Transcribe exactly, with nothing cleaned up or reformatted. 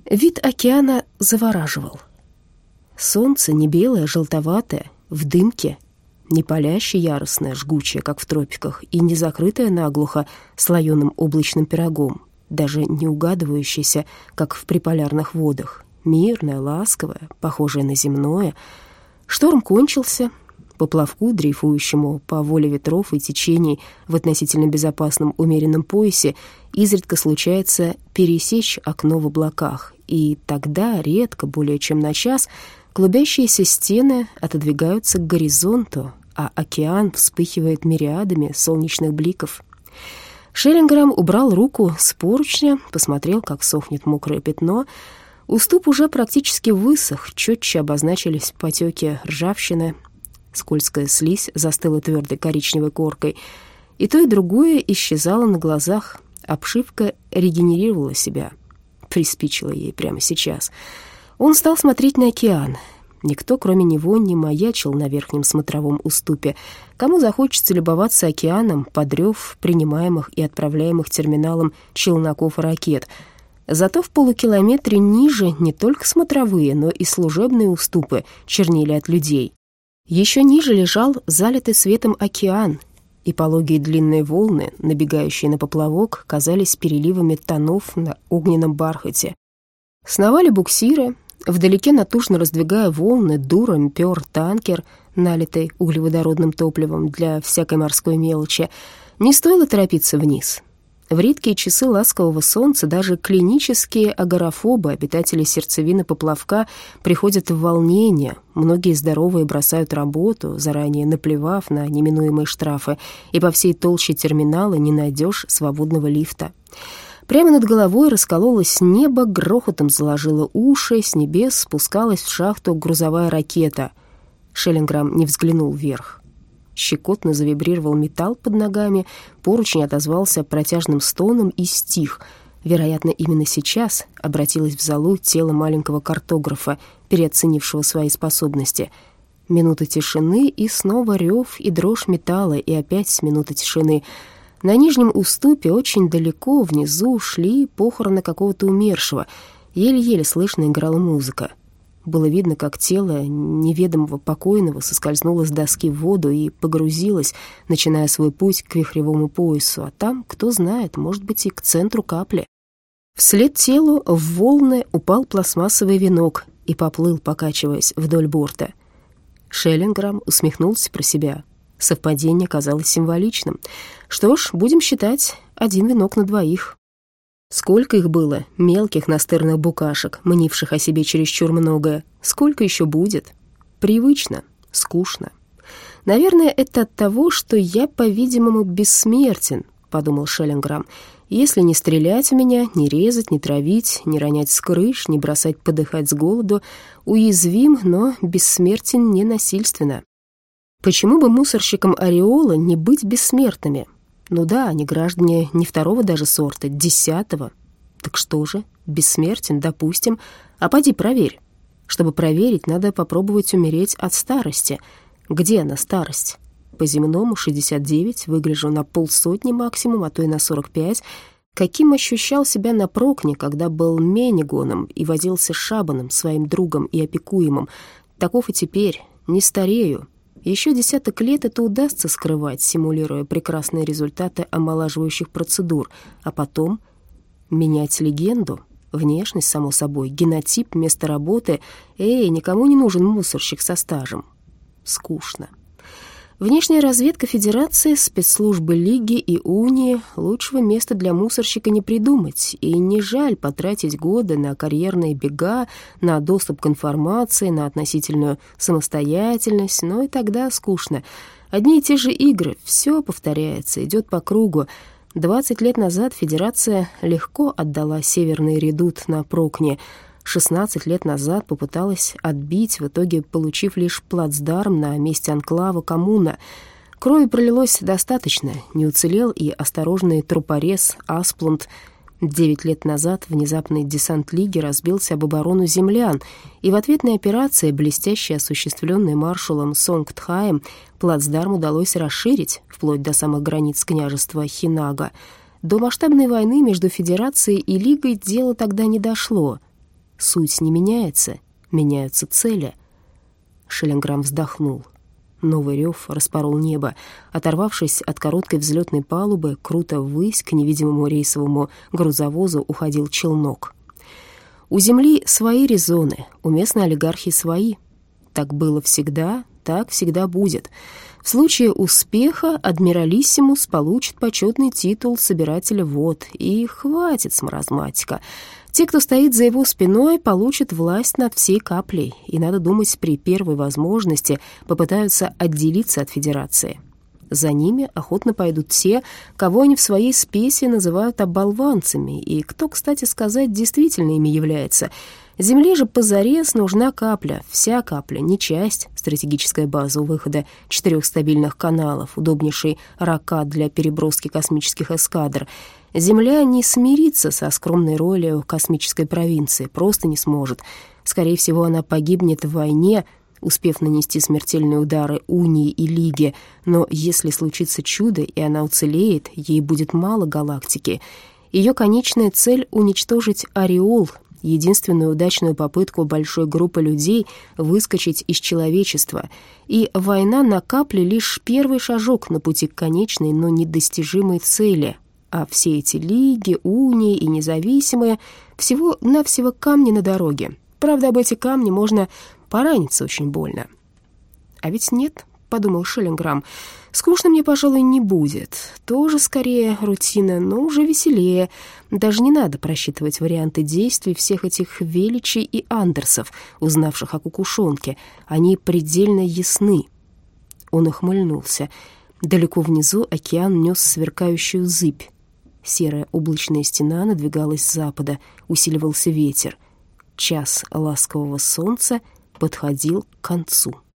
Вид океана завораживал. Солнце не белое, а желтоватое, в дымке, не палящее яростное, жгучее, как в тропиках, и не закрытое наглухо слоеным облачным пирогом, даже не угадывающееся, как в приполярных водах, мирное, ласковое, похожее на земное. Шторм кончился. По плавку, дрейфующему по воле ветров и течений в относительно безопасном умеренном поясе, изредка случается пересечь окно в облаках, и тогда, редко, более чем на час, клубящиеся стены отодвигаются к горизонту, а океан вспыхивает мириадами солнечных бликов. Шеллинграм убрал руку с поручня, посмотрел, как сохнет мокрое пятно. Уступ уже практически высох, четче обозначились потеки ржавчины. Скользкая слизь застыла твердой коричневой коркой. И то, и другое исчезало на глазах. Обшивка регенерировала себя. Приспичило ей прямо сейчас. Он стал смотреть на океан. Никто, кроме него, не маячил на верхнем смотровом уступе. Кому захочется любоваться океаном под рев принимаемых и отправляемых терминалом челноков и ракет. Зато в полукилометре ниже не только смотровые, но и служебные уступы чернели от людей. Еще ниже лежал залитый светом океан, и пологие длинные волны, набегающие на поплавок, казались переливами тонов на огненном бархате. Сновали буксиры, вдалеке натужно раздвигая волны, дуром пёр танкер, налитый углеводородным топливом для всякой морской мелочи. Не стоило торопиться вниз. В редкие часы ласкового солнца даже клинические агорафобы, обитатели сердцевины поплавка, приходят в волнение. Многие здоровые бросают работу, заранее наплевав на неминуемые штрафы, и по всей толще терминала не найдешь свободного лифта. Прямо над головой раскололось небо, грохотом заложило уши, с небес спускалась в шахту грузовая ракета. Шеллинграм не взглянул вверх. Щекотно завибрировал металл под ногами, поручень отозвался протяжным стоном и стих. Вероятно, именно сейчас обратилось в залу тело маленького картографа, переоценившего свои способности. Минута тишины, и снова рев и дрожь металла, и опять минута тишины. На нижнем уступе, очень далеко внизу, шли похороны какого-то умершего. Еле-еле слышно играла музыка. Было видно, как тело неведомого покойного соскользнуло с доски в воду и погрузилось, начиная свой путь к вихревому поясу, а там, кто знает, может быть, и к центру капли. Вслед телу в волны упал пластмассовый венок и поплыл, покачиваясь вдоль борта. Шеллинграм усмехнулся про себя. Совпадение казалось символичным. Что ж, будем считать, один венок на двоих. Сколько их было, мелких настырных букашек, мнивших о себе чересчур многое. Сколько еще будет? Привычно, скучно. Наверное, это от того, что я, по-видимому, бессмертен, подумал Шеллинграм. Если не стрелять в меня, не резать, не травить, не ронять с крыш, не бросать подыхать с голоду, уязвим, но бессмертен не насильственно. Почему бы мусорщикам Ореола не быть бессмертными? Ну да, они граждане не второго даже сорта, десятого. Так что же, бессмертен, допустим. А поди проверь. Чтобы проверить, надо попробовать умереть от старости. Где она, старость? По-земному шестьдесят девять, выгляжу на полсотни максимум, а то и на сорок пять. Каким ощущал себя на Прокне, когда был Менигоном и возился с Шабаном, своим другом и опекуемым. Таков и теперь, не старею. Еще десяток лет это удастся скрывать, симулируя прекрасные результаты омолаживающих процедур, а потом менять легенду, внешность, само собой, генотип, место работы. Эй, никому не нужен мусорщик со стажем. Скучно. Внешняя разведка Федерации, спецслужбы Лиги и Унии лучшего места для мусорщика не придумать, и не жаль потратить годы на карьерные бега, на доступ к информации, на относительную самостоятельность, но и тогда скучно. Одни и те же игры, все повторяется, идет по кругу. двадцать лет назад Федерация легко отдала Северный редут на Прокне. шестнадцать лет назад попыталась отбить, в итоге получив лишь плацдарм на месте анклава коммуна. Крови пролилось достаточно, не уцелел и осторожный трупорез Асплунд. Девять лет назад внезапный десант Лиги разбился об оборону землян, и в ответной операции, блестяще осуществленной маршалом Сонгтхаем, плацдарм удалось расширить, вплоть до самых границ княжества Хинага. До масштабной войны между Федерацией и Лигой дело тогда не дошло. Суть не меняется, меняются цели. Шелленграм вздохнул. Новый рев распорол небо. Оторвавшись от короткой взлетной палубы, круто ввысь к невидимому рейсовому грузовозу уходил челнок. У земли свои резоны, у местной олигархии свои. Так было всегда, так всегда будет. В случае успеха адмиралиссимус получит почетный титул собирателя вод. И хватит с маразматика. Те, кто стоит за его спиной, получат власть над всей каплей, и, надо думать, при первой возможности попытаются отделиться от Федерации. За ними охотно пойдут те, кого они в своей спеси называют оболванцами, и кто, кстати сказать, действительно ими является. Земле же позарез нужна капля, вся капля, не часть, стратегическая база у выхода четырех стабильных каналов, удобнейший ракад для переброски космических эскадр. Земля не смирится со скромной ролью космической провинции, просто не сможет. Скорее всего, она погибнет в войне, успев нанести смертельные удары Унии и Лиге, но если случится чудо, и она уцелеет, ей будет мало галактики. Ее конечная цель — уничтожить Ореол, единственную удачную попытку большой группы людей выскочить из человечества. И война на капле — лишь первый шажок на пути к конечной, но недостижимой цели. А все эти лиги, унии и независимые — всего-навсего камни на дороге. Правда, об эти камни можно пораниться очень больно. «А ведь нет», — подумал Шелленграм, — «скучно мне, пожалуй, не будет. Тоже скорее рутина, но уже веселее. Даже не надо просчитывать варианты действий всех этих Величей и Андерсов, узнавших о кукушонке. Они предельно ясны». Он ухмыльнулся. Далеко внизу океан нес сверкающую зыбь. Серая облачная стена надвигалась с запада, усиливался ветер. Час ласкового солнца подходил к концу.